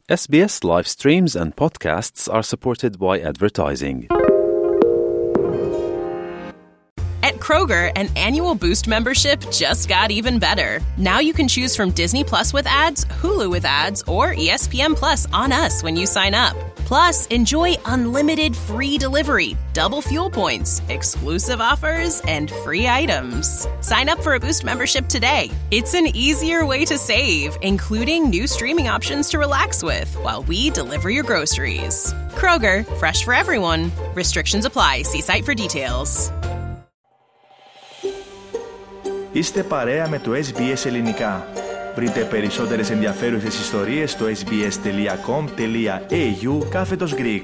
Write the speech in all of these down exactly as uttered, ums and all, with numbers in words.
S B S live streams and podcasts are supported by advertising. At Kroger, an annual Boost membership just got even better. Now you can choose from Disney Plus with ads, Hulu with ads, or E S P N Plus on us when you sign up. Plus, enjoy unlimited free delivery, double fuel points, exclusive offers, and free items. Sign up for a Boost membership today. It's an easier way to save, including new streaming options to relax with while we deliver your groceries. Kroger, fresh for everyone. Restrictions apply. See site for details. Είστε παρέα με το Ες Μπι Ες Ελληνικά. Βρείτε περισσότερες ενδιαφέρουσες ιστορίες στο sbs.com.au κάθετος Greek.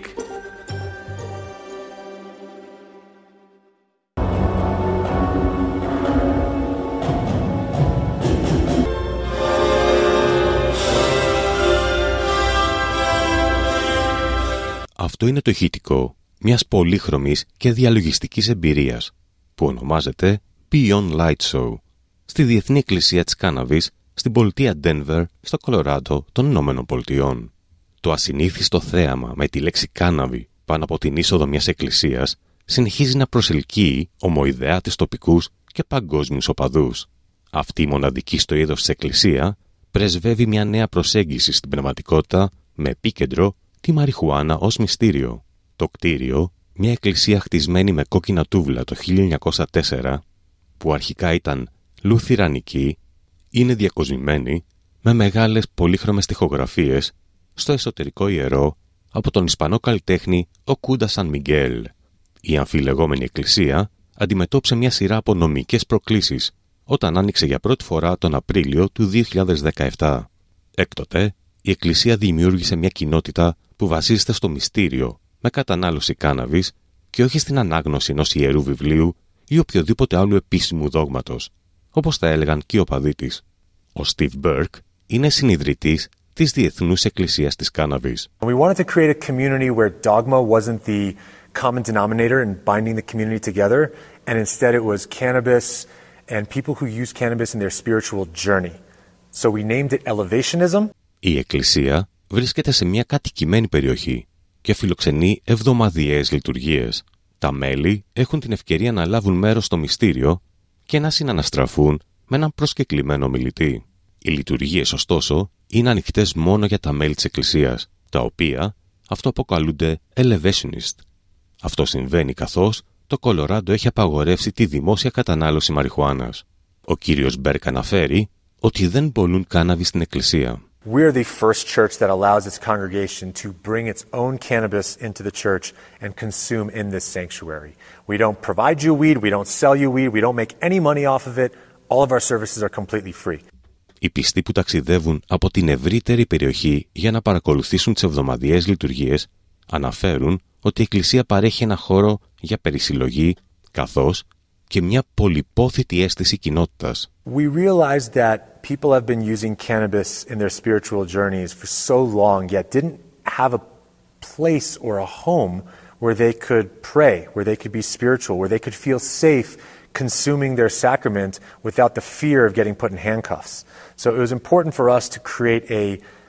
Αυτό είναι το ηχητικό μιας πολύχρωμης και διαλογιστικής εμπειρίας που ονομάζεται Beyond Light Show στη Διεθνή Εκκλησία της Κάναβης στην πολιτεία Denver, στο Κολοράντο των Ηνωμένων Πολιτειών. Το ασυνήθιστο θέαμα με τη λέξη κάναβη πάνω από την είσοδο μιας εκκλησίας συνεχίζει να προσελκύει ομοειδεάτες τοπικούς και παγκόσμιους οπαδούς. Αυτή η μοναδική στο είδος της εκκλησία πρεσβεύει μια νέα προσέγγιση στην πνευματικότητα με επίκεντρο τη μαριχουάνα ως μυστήριο. Το κτίριο, μια εκκλησία χτισμένη με κόκκινα τούβλα το χίλια εννιακόσια τέσσερα, που αρχικά ήταν λουθυρανική, είναι διακοσμημένη με μεγάλες πολύχρωμες τοιχογραφίες στο εσωτερικό ιερό από τον Ισπανό καλλιτέχνη Οκούντα Σαν Μιγγέλ. Η αμφιλεγόμενη εκκλησία αντιμετώπισε μια σειρά από νομικές προκλήσεις όταν άνοιξε για πρώτη φορά τον Απρίλιο του δύο χιλιάδες δεκαεπτά. Έκτοτε, η εκκλησία δημιούργησε μια κοινότητα που βασίζεται στο μυστήριο με κατανάλωση κάναβης και όχι στην ανάγνωση ενός ιερού βιβλίου ή οποιοδήποτε άλλου επίσημου δόγματος, όπως θα έλεγαν και οι οπαδοί της. Ο Steve Burke είναι συνιδρυτής της Διεθνούς Εκκλησίας της Κάναβης. We wanted to create a community where dogma wasn't the common denominator in binding the community together, and instead it was cannabis and people who use cannabis in their spiritual journey. So we named it Elevationism. Η εκκλησία βρίσκεται σε μια κατοικημένη περιοχή και φιλοξενεί εβδομαδιαίες λειτουργίες. Τα μέλη έχουν την ευκαιρία να λάβουν μέρος στο μυστήριο και να συναναστραφούν με έναν προσκεκλημένο μιλητή. Οι λειτουργίες, ωστόσο, είναι ανοιχτές μόνο για τα μέλη της εκκλησίας, τα οποία αυτοαποκαλούνται Elevationist. Αυτό συμβαίνει καθώς το Κολοράντο έχει απαγορεύσει τη δημόσια κατανάλωση μαριχουάνας. Ο κύριος Μπέρκ αναφέρει ότι δεν πωλούν κάναβη στην εκκλησία. We are the first church that allows its congregation to bring its own cannabis into the church and consume in this sanctuary. We don't provide you weed, we don't sell you weed, we don't make any money off of it. All of our services are completely free. Οι πιστοί που ταξιδεύουν από την ευρύτερη περιοχή για να παρακολουθήσουν τις εβδομαδιαίες λειτουργίες αναφέρουν ότι η εκκλησία παρέχει ένα χώρο για περισυλλογή καθώς και μια πολυπόθητη αίσθηση κοινότητας. We realized that people have been using cannabis in their spiritual journeys for so long, yet didn't have a place or a home where they could pray, where they could be spiritual, where they could feel safe consuming their sacrament without the fear of getting put in handcuffs. So it was important for us to create a,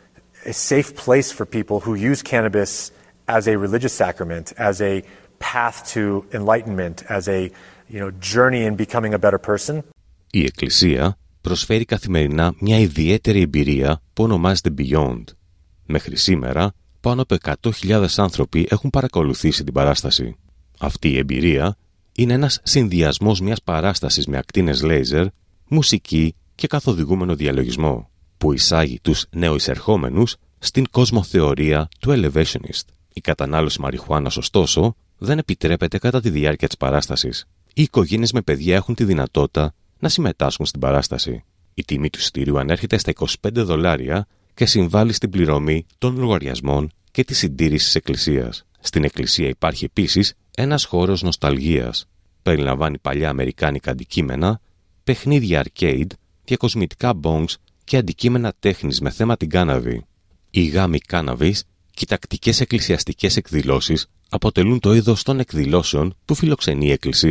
a safe place for people who use cannabis as a religious sacrament, as a path to enlightenment, as a you know, journey in becoming a better person. Η εκκλησία προσφέρει καθημερινά μια ιδιαίτερη εμπειρία που ονομάζεται Beyond. Μέχρι σήμερα, πάνω από εκατό χιλιάδες άνθρωποι έχουν παρακολουθήσει την παράσταση. Αυτή η εμπειρία είναι ένας συνδυασμός μιας παράστασης με ακτίνες λέιζερ, μουσική και καθοδηγούμενο διαλογισμό, που εισάγει τους νεοεισερχόμενους στην κοσμοθεωρία του Elevationist. Η κατανάλωση μαριχουάνας, ωστόσο, δεν επιτρέπεται κατά τη διάρκεια της παράστασης. Οι οικογένειες με παιδιά έχουν τη δυνατότητα να συμμετάσχουν στην παράσταση. Η τιμή του εισιτηρίου ανέρχεται στα είκοσι πέντε δολάρια και συμβάλλει στην πληρωμή των λογαριασμών και τη συντήρηση της εκκλησίας. Στην εκκλησία υπάρχει επίσης ένας χώρος νοσταλγίας. Περιλαμβάνει παλιά αμερικάνικα αντικείμενα, παιχνίδια arcade, διακοσμητικά bongs και αντικείμενα τέχνης με θέμα την κάναβη. Οι γάμοι κάναβης και οι τακτικές εκκλησιαστικές εκδηλώσεις αποτελούν το είδος των εκδηλώσεων που φιλοξενεί η εκκλησία.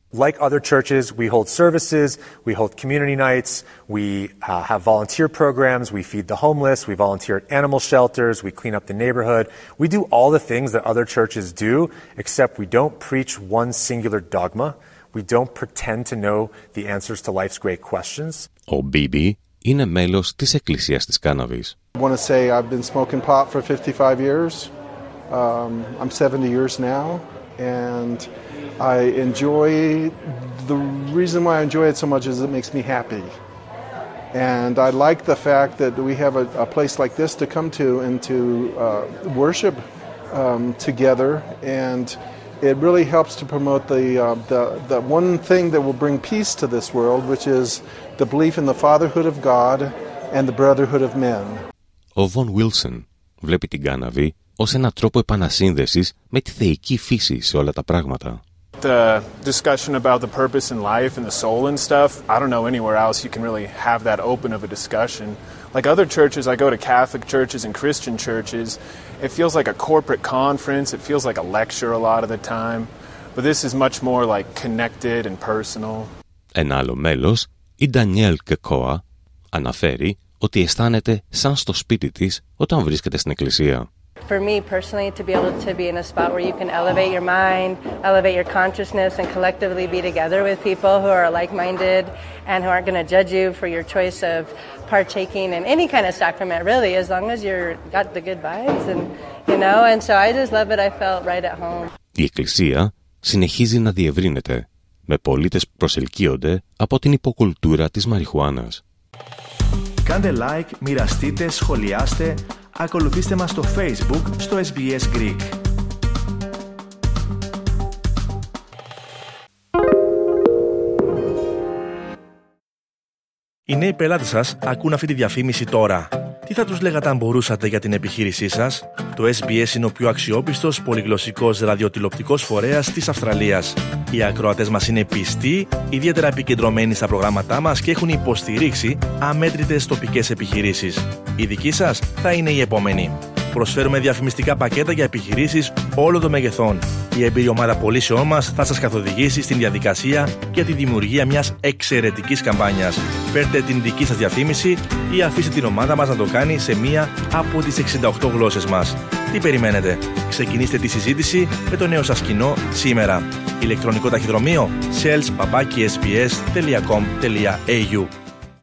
Like other churches, we hold services, we hold community nights, we uh, have volunteer programs, we feed the homeless, we volunteer at animal shelters, we clean up the neighborhood. We do all the things that other churches do, except we don't preach one singular dogma. We don't pretend to know the answers to life's great questions. Ο Μπίμπι είναι μέλος της Εκκλησίας της Κάναβης. I want to say I've been smoking pot for fifty-five years. Um, I'm seventy years now, and I enjoy, the reason why I enjoy it so much is it makes me happy. And I like the fact that we have a, a place like this to come to and to uh, worship um, together, and it really helps to promote the, uh, the, the one thing that will bring peace to this world, which is the belief in the fatherhood of God and the brotherhood of men. Ο Βον Βίλσον βλέπει την Κάναβη ως έναν τρόπο επανασύνδεσης με τη θεϊκή φύση σε όλα τα πράγματα. The discussion about the purpose in life and the soul and stuff, I don't know anywhere else you can really have that open of a discussion. Like other churches, I go to Catholic churches and Christian churches, it feels like a corporate conference, it feels like a lecture a lot of the time, but this is much more like connected and personal. Ένα άλλο μέλος, η Ντανιέλ Κεκόα, αναφέρει ότι αισθάνεται σαν στο σπίτι της όταν βρίσκεται στην εκκλησία. For me personally, to be able to be in a spot where you can elevate your mind, elevate your consciousness, and collectively be together with people who are like-minded and who aren't going to judge you for your choice of partaking in any kind of sacrament, really, as long as you're got the good vibes, and you know. And so I just love it. I felt right at home. Η εκκλησία συνεχίζει να διευρύνεται, με πολίτες που προσελκύονται από την υποκουλτούρα της μαριχουάνας. Κάντε like, μοιραστείτε, σχολιάστε, ακολουθήστε μας στο Facebook, στο ες μπι ες Greek. Οι νέοι πελάτες σας ακούν αυτή τη διαφήμιση τώρα. Τι θα τους λέγατε αν μπορούσατε για την επιχείρησή σας? Το ες μπι ες είναι ο πιο αξιόπιστος πολυγλωσσικός ραδιοτηλεοπτικός φορέας της Αυστραλίας. Οι ακροατές μας είναι πιστοί, ιδιαίτερα επικεντρωμένοι στα προγράμματά μας και έχουν υποστηρίξει αμέτρητες τοπικές επιχειρήσεις. Η δική σας θα είναι η επόμενη. Προσφέρουμε διαφημιστικά πακέτα για επιχειρήσεις όλων των μεγεθών. Η εμπειρή ομάδα πωλήσεών μας θα σας καθοδηγήσει στην διαδικασία για τη δημιουργία μιας εξαιρετικής καμπάνιας. Φέρτε την δική σας διαφήμιση ή αφήστε την ομάδα μας να το κάνει σε μία από τις εξήντα οκτώ γλώσσες μας. Τι περιμένετε? Ξεκινήστε τη συζήτηση με το νέο σας κοινό σήμερα. Ηλεκτρονικό ταχυδρομείο sales παπάκι ες μπι ες τελεία κομ τελεία έι γιου.